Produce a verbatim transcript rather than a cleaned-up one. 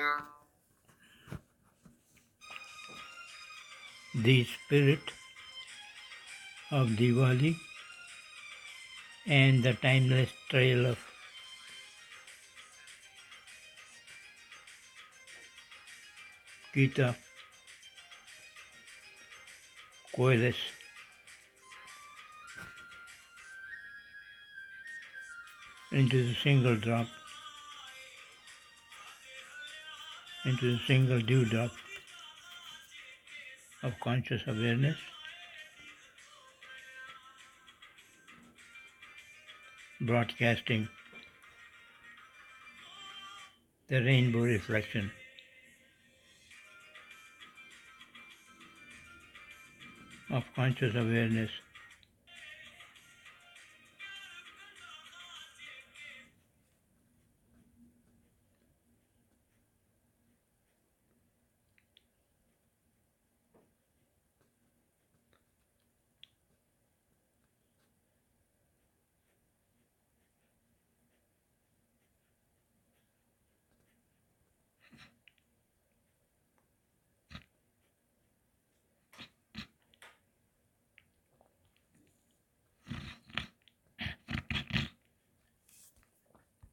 The spirit of Diwali and the timeless trail of Gita coalesce into the single drop, into the single dewdrop of conscious awareness, broadcasting the rainbow reflection of conscious awareness